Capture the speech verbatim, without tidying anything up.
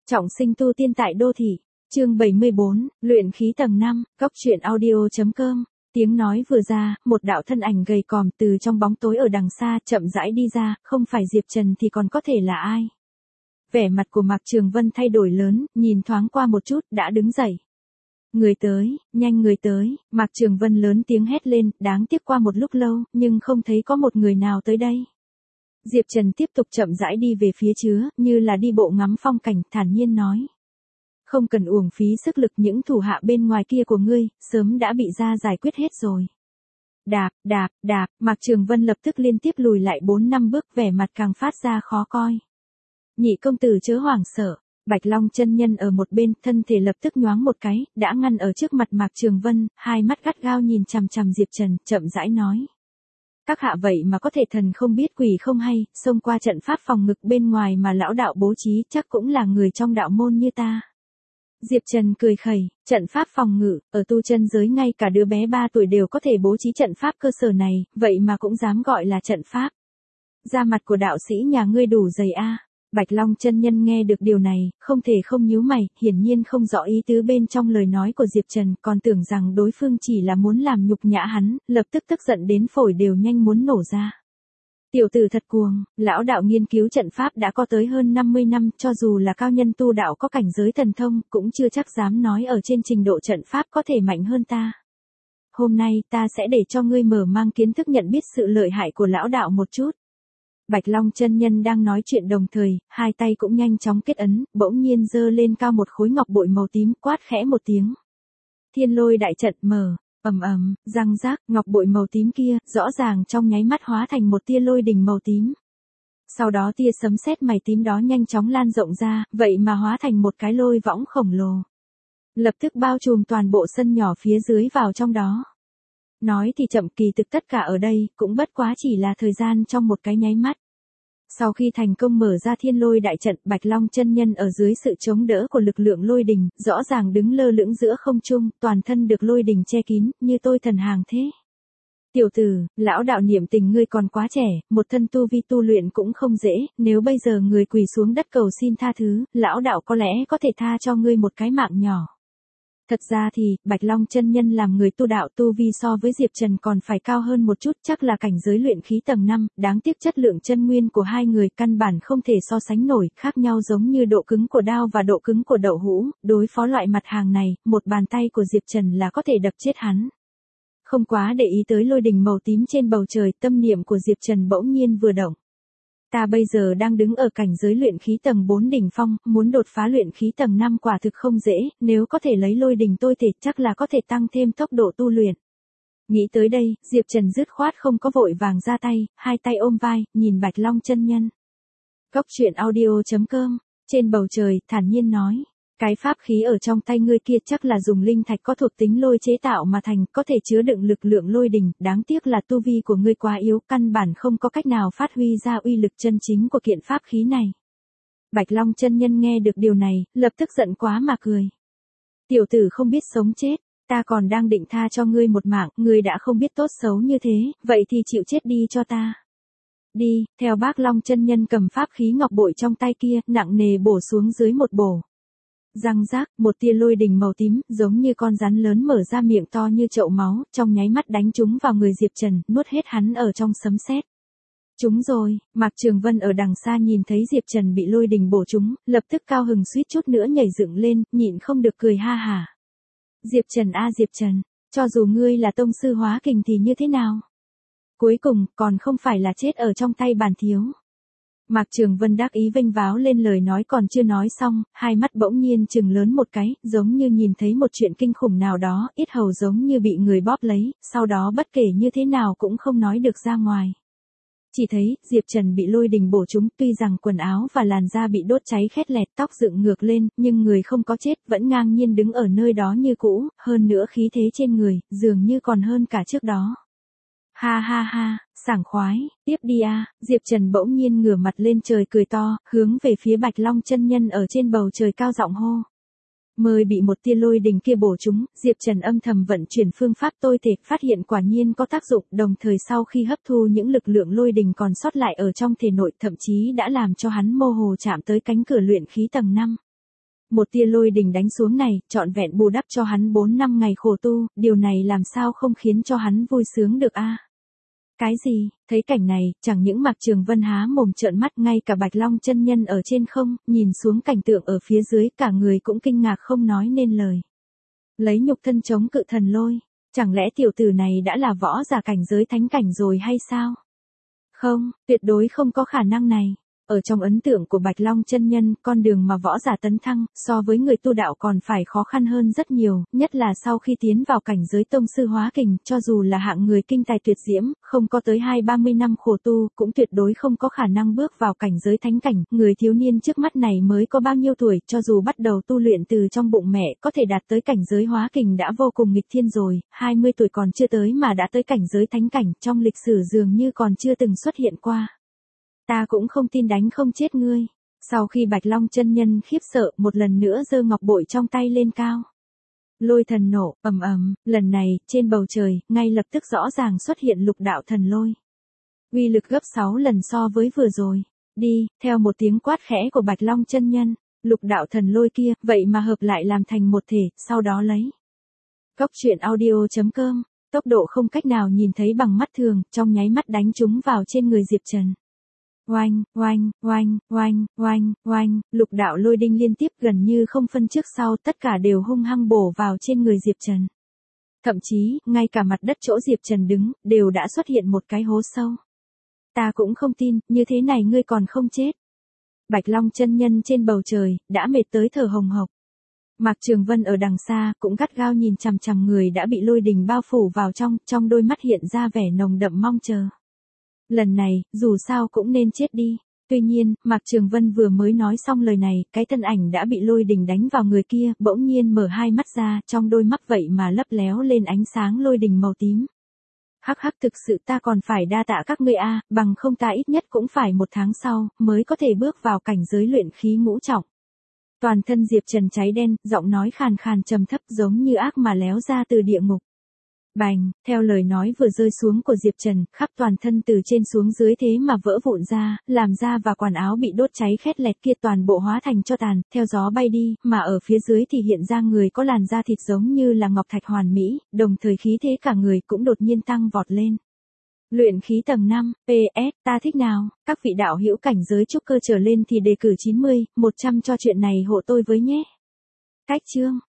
Trọng sinh tu tiên tại đô thị, chương bảy mươi bốn, luyện khí tầng năm, góc truyện audio.com. Tiếng nói vừa ra, một đạo thân ảnh gầy còm từ trong bóng tối ở đằng xa chậm rãi đi ra, không phải Diệp Trần thì còn có thể là ai. Vẻ mặt của Mạc Trường Vân thay đổi lớn, nhìn thoáng qua một chút, đã đứng dậy. Người tới, nhanh người tới, Mạc Trường Vân lớn tiếng hét lên, đáng tiếc qua một lúc lâu, nhưng không thấy có một người nào tới đây. Diệp Trần tiếp tục chậm rãi đi về phía chứa, như là đi bộ ngắm phong cảnh, thản nhiên nói. Không cần uổng phí sức lực, những thủ hạ bên ngoài kia của ngươi, sớm đã bị ra giải quyết hết rồi. Đạp, đạp, đạp, Mạc Trường Vân lập tức liên tiếp lùi lại bốn năm bước, vẻ mặt càng phát ra khó coi. Nhị công tử chớ hoảng sợ, Bạch Long chân nhân ở một bên, thân thể lập tức nhoáng một cái, đã ngăn ở trước mặt Mạc Trường Vân, hai mắt gắt gao nhìn chằm chằm Diệp Trần, chậm rãi nói. Các hạ vậy mà có thể thần không biết quỷ không hay, xông qua trận pháp phòng ngực bên ngoài mà lão đạo bố trí, chắc cũng là người trong đạo môn như ta. Diệp Trần cười khẩy, trận pháp phòng ngự, ở tu chân giới ngay cả đứa bé ba tuổi đều có thể bố trí trận pháp cơ sở này, vậy mà cũng dám gọi là trận pháp. Da mặt của đạo sĩ nhà ngươi đủ dày a. Bạch Long chân nhân nghe được điều này, không thể không nhíu mày, hiển nhiên không rõ ý tứ bên trong lời nói của Diệp Trần, còn tưởng rằng đối phương chỉ là muốn làm nhục nhã hắn, lập tức tức giận đến phổi đều nhanh muốn nổ ra. Tiểu tử thật cuồng, lão đạo nghiên cứu trận pháp đã có tới hơn năm mươi năm, cho dù là cao nhân tu đạo có cảnh giới thần thông, cũng chưa chắc dám nói ở trên trình độ trận pháp có thể mạnh hơn ta. Hôm nay ta sẽ để cho ngươi mở mang kiến thức nhận biết sự lợi hại của lão đạo một chút. Bạch Long chân nhân đang nói chuyện đồng thời, hai tay cũng nhanh chóng kết ấn, bỗng nhiên giơ lên cao một khối ngọc bội màu tím, quát khẽ một tiếng. Thiên lôi đại trận mở, ầm ầm, răng rác, ngọc bội màu tím kia, rõ ràng trong nháy mắt hóa thành một tia lôi đình màu tím. Sau đó tia sấm sét mày tím đó nhanh chóng lan rộng ra, vậy mà hóa thành một cái lôi võng khổng lồ. Lập tức bao trùm toàn bộ sân nhỏ phía dưới vào trong đó. Nói thì chậm, kỳ thực tất cả ở đây, cũng bất quá chỉ là thời gian trong một cái nháy mắt. Sau khi thành công mở ra thiên lôi đại trận, Bạch Long chân nhân ở dưới sự chống đỡ của lực lượng lôi đình, rõ ràng đứng lơ lửng giữa không trung, toàn thân được lôi đình che kín, như tôi thần hàng thế. Tiểu tử, lão đạo niệm tình ngươi còn quá trẻ, một thân tu vi tu luyện cũng không dễ, nếu bây giờ người quỳ xuống đất cầu xin tha thứ, lão đạo có lẽ có thể tha cho ngươi một cái mạng nhỏ. Thật ra thì, Bạch Long chân nhân làm người tu đạo tu vi so với Diệp Trần còn phải cao hơn một chút, chắc là cảnh giới luyện khí tầng năm, đáng tiếc chất lượng chân nguyên của hai người căn bản không thể so sánh nổi, khác nhau giống như độ cứng của đao và độ cứng của đậu hũ, đối phó loại mặt hàng này, một bàn tay của Diệp Trần là có thể đập chết hắn. Không quá để ý tới lôi đình màu tím trên bầu trời, tâm niệm của Diệp Trần bỗng nhiên vừa động. Ta bây giờ đang đứng ở cảnh giới luyện khí tầng bốn đỉnh phong, muốn đột phá luyện khí tầng năm quả thực không dễ, nếu có thể lấy lôi đình tôi thể chắc là có thể tăng thêm tốc độ tu luyện. Nghĩ tới đây, Diệp Trần dứt khoát không có vội vàng ra tay, hai tay ôm vai, nhìn Bạch Long chân nhân. Góc truyện audio.com, trên bầu trời, thản nhiên nói. Cái pháp khí ở trong tay ngươi kia chắc là dùng linh thạch có thuộc tính lôi chế tạo mà thành, có thể chứa đựng lực lượng lôi đình, đáng tiếc là tu vi của ngươi quá yếu, căn bản không có cách nào phát huy ra uy lực chân chính của kiện pháp khí này. Bạch Long chân nhân nghe được điều này, lập tức giận quá mà cười. Tiểu tử không biết sống chết, ta còn đang định tha cho ngươi một mạng, ngươi đã không biết tốt xấu như thế, vậy thì chịu chết đi cho ta. Đi, theo bác Long chân nhân cầm pháp khí ngọc bội trong tay kia, nặng nề bổ xuống dưới một bổ. Răng rác, một tia lôi đình màu tím, giống như con rắn lớn mở ra miệng to như chậu máu, trong nháy mắt đánh trúng vào người Diệp Trần, nuốt hết hắn ở trong sấm sét. Trúng rồi, Mạc Trường Vân ở đằng xa nhìn thấy Diệp Trần bị lôi đình bổ trúng, lập tức cao hứng suýt chút nữa nhảy dựng lên, nhịn không được cười ha hả. Diệp Trần a Diệp Trần, cho dù ngươi là tông sư hóa kình thì như thế nào? Cuối cùng, còn không phải là chết ở trong tay bản thiếu. Mạc Trường Vân đắc ý vênh váo lên, lời nói còn chưa nói xong, hai mắt bỗng nhiên trừng lớn một cái, giống như nhìn thấy một chuyện kinh khủng nào đó, yết hầu giống như bị người bóp lấy, sau đó bất kể như thế nào cũng không nói được ra ngoài. Chỉ thấy, Diệp Trần bị lôi đình bổ trúng, tuy rằng quần áo và làn da bị đốt cháy khét lẹt, tóc dựng ngược lên, nhưng người không có chết, vẫn ngang nhiên đứng ở nơi đó như cũ, hơn nữa khí thế trên người, dường như còn hơn cả trước đó. Ha ha ha, sảng khoái, tiếp đi a. Diệp Trần bỗng nhiên ngửa mặt lên trời cười to, hướng về phía Bạch Long chân nhân ở trên bầu trời cao giọng hô. Mới bị một tia lôi đình kia bổ trúng, Diệp Trần âm thầm vận chuyển phương pháp tôi thể, phát hiện quả nhiên có tác dụng, đồng thời sau khi hấp thu những lực lượng lôi đình còn sót lại ở trong thể nội, thậm chí đã làm cho hắn mơ hồ chạm tới cánh cửa luyện khí tầng năm. Một tia lôi đình đánh xuống này, trọn vẹn bù đắp cho hắn bốn năm ngày khổ tu, điều này làm sao không khiến cho hắn vui sướng được a? Cái gì? Thấy cảnh này, chẳng những Mạc Trường Vân há mồm trợn mắt, ngay cả Bạch Long chân nhân ở trên không, nhìn xuống cảnh tượng ở phía dưới, cả người cũng kinh ngạc không nói nên lời. Lấy nhục thân chống cự thần lôi, chẳng lẽ tiểu tử này đã là võ giả cảnh giới thánh cảnh rồi hay sao? Không, tuyệt đối không có khả năng này. Ở trong ấn tượng của Bạch Long chân nhân, con đường mà võ giả tấn thăng, so với người tu đạo còn phải khó khăn hơn rất nhiều, nhất là sau khi tiến vào cảnh giới tông sư hóa kình, cho dù là hạng người kinh tài tuyệt diễm, không có tới hai ba mươi năm khổ tu, cũng tuyệt đối không có khả năng bước vào cảnh giới thánh cảnh. Người thiếu niên trước mắt này mới có bao nhiêu tuổi, cho dù bắt đầu tu luyện từ trong bụng mẹ, có thể đạt tới cảnh giới hóa kình đã vô cùng nghịch thiên rồi, hai mươi tuổi còn chưa tới mà đã tới cảnh giới thánh cảnh, trong lịch sử dường như còn chưa từng xuất hiện qua. Ta cũng không tin đánh không chết ngươi. Sau khi Bạch Long chân nhân khiếp sợ, một lần nữa giơ ngọc bội trong tay lên cao. Lôi thần nổ, ầm ầm, lần này, trên bầu trời, ngay lập tức rõ ràng xuất hiện lục đạo thần lôi. Uy lực gấp sáu lần so với vừa rồi. Đi, theo một tiếng quát khẽ của Bạch Long chân nhân, lục đạo thần lôi kia, vậy mà hợp lại làm thành một thể, sau đó lấy. Góc truyện audio chấm com, tốc độ không cách nào nhìn thấy bằng mắt thường, trong nháy mắt đánh trúng vào trên người Diệp Trần. Oanh, oanh, oanh, oanh, oanh, oanh, lục đạo lôi đinh liên tiếp gần như không phân trước sau, tất cả đều hung hăng bổ vào trên người Diệp Trần. Thậm chí, ngay cả mặt đất chỗ Diệp Trần đứng, đều đã xuất hiện một cái hố sâu. Ta cũng không tin, như thế này ngươi còn không chết. Bạch Long chân nhân trên bầu trời, đã mệt tới thở hồng hộc. Mạc Trường Vân ở đằng xa, cũng gắt gao nhìn chằm chằm người đã bị lôi đình bao phủ vào trong, trong đôi mắt hiện ra vẻ nồng đậm mong chờ. Lần này, dù sao cũng nên chết đi. Tuy nhiên, Mạc Trường Vân vừa mới nói xong lời này, cái thân ảnh đã bị lôi đình đánh vào người kia, bỗng nhiên mở hai mắt ra, trong đôi mắt vậy mà lấp léo lên ánh sáng lôi đình màu tím. Hắc hắc, thực sự ta còn phải đa tạ các ngươi a, bằng không ta ít nhất cũng phải một tháng sau, mới có thể bước vào cảnh giới luyện khí ngũ trọng. Toàn thân Diệp Trần cháy đen, giọng nói khàn khàn trầm thấp giống như ác mà léo ra từ địa ngục. Bành, theo lời nói vừa rơi xuống của Diệp Trần, khắp toàn thân từ trên xuống dưới thế mà vỡ vụn ra, làm da và quần áo bị đốt cháy khét lẹt kia toàn bộ hóa thành tro tàn, theo gió bay đi, mà ở phía dưới thì hiện ra người có làn da thịt giống như là ngọc thạch hoàn mỹ, đồng thời khí thế cả người cũng đột nhiên tăng vọt lên. Luyện khí tầng năm, pê ét, ta thích nào, các vị đạo hữu cảnh giới trúc cơ trở lên thì đề cử chín mươi, một trăm cho chuyện này hộ tôi với nhé. Cách chương